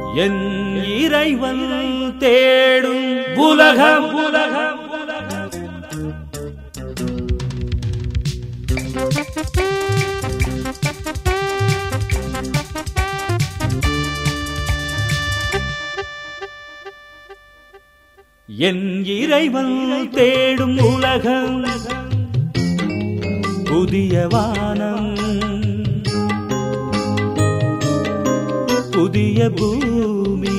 என் இறைவன் தேடும் உலகம் உலகம் என் இறைவன் தேடும் உலகம் புதிய வானம் புதிய பூமி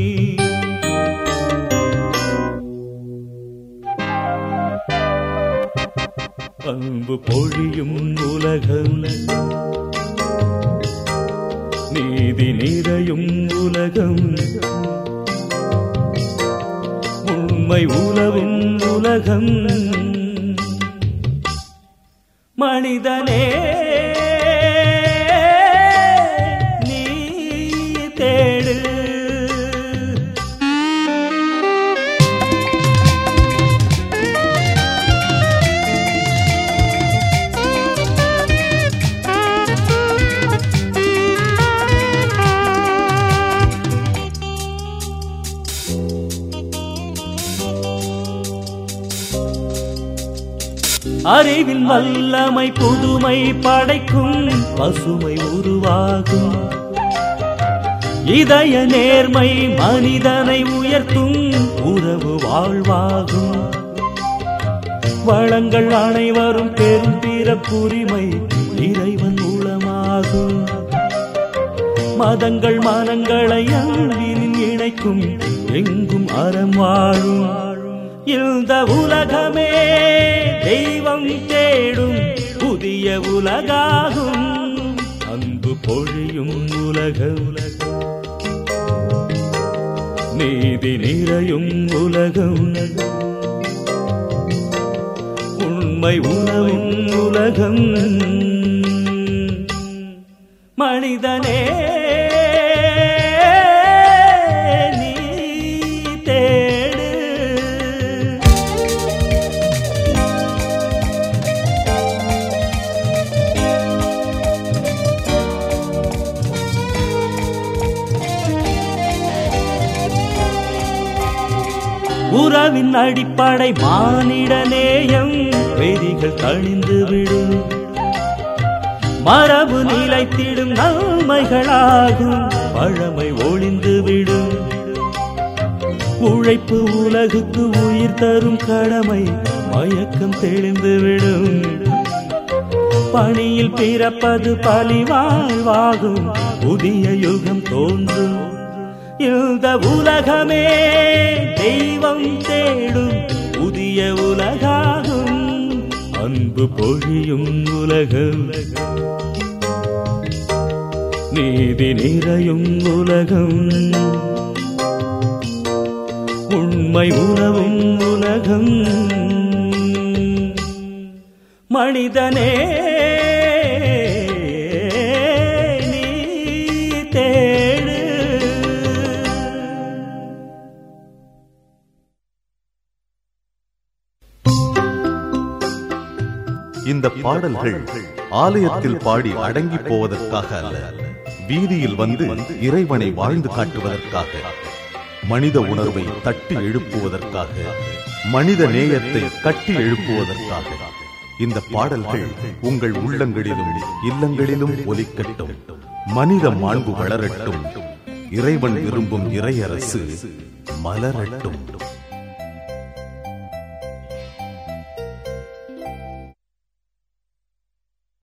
அன்பு பொழியும் உலகம் நீதி நிறையும் உலகம் உண்மை உலவும் உலகம் மனிதனே நீ தேடு அறிவின் வல்லமை புதுமை படைக்கும் பசுமை உருவாகும் இதய நேர்மை மனிதனை உயர்த்தும் உறவு வாழ்வாகும் வளங்கள் அனைவரும் பெரும் பிறப்புரிமை இறைவன் மூலமாகும் மதங்கள் மனங்களை அன்பில் இணைக்கும் எங்கும் அறம் வாழும் இந்த உலகமே தெய்வம் தேடும் புதிய உலகாகும் அன்பு பொழியும் உலகம் நீதி நிறையும் உலகம் உண்மை உணவும் உலகம் மனிதனே உறவின் அடிப்படை மானிட நேயம் வெறிகள் தணிந்துவிடும் மரபு நிலைத்திடும் நன்மைகளாகும் பழமை ஒளிந்துவிடும் உழைப்பு உலகுக்கு உயிர் தரும் கடமை மயக்கம் தெளிந்துவிடும் பணியில் பிறப்பது பழிவாழ்வாகும் புதிய யுகம் தோன்றும் இந்த உலகமே தெய்வம் தேடும் புதிய உலகாகும் அன்பு பொழியும் உலகம் நீதி நிறையும் உலகம் உண்மை உணவும் உலகம் மனிதனே இந்த பாடல்கள் ஆலயத்தில் பாடி அடங்கி போவதற்காக அல்ல, வீதியில் வந்து இறைவனை வாழ்ந்து காட்டுவதற்காக, மனித உணர்வை தட்டி எழுப்புவதற்காக, மனித நேயத்தை கட்டி எழுப்புவதற்காக. இந்த பாடல்கள் உங்கள் உள்ளங்களிலும் இல்லங்களிலும் ஒலிக்கட்டும். மனித மாண்பு வளரட்டும். இறைவன் விரும்பும் இறையரசு மலரட்டும்.